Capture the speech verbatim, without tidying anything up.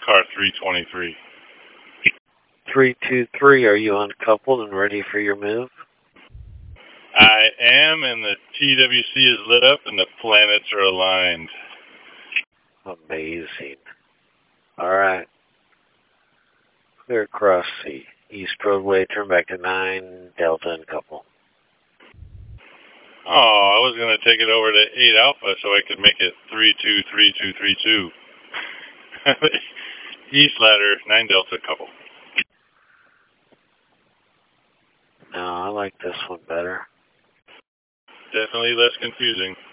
car three twenty-three. three two three, are you uncoupled and ready for your move? I am, and the T W C is lit up and the planets are aligned. Amazing. All right. Clear across the East Roadway, turn back to nine, Delta uncouple. Oh, I was going to take it over to eight Alpha so I could make it three two three two three two. East ladder, nine Delta couple. No, I like this one better. Definitely less confusing.